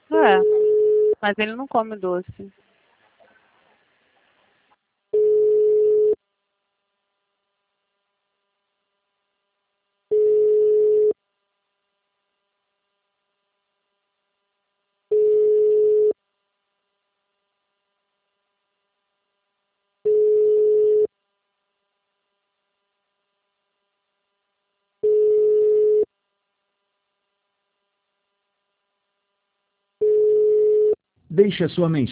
É, mas ele não come doce. Deixe a sua mensagem.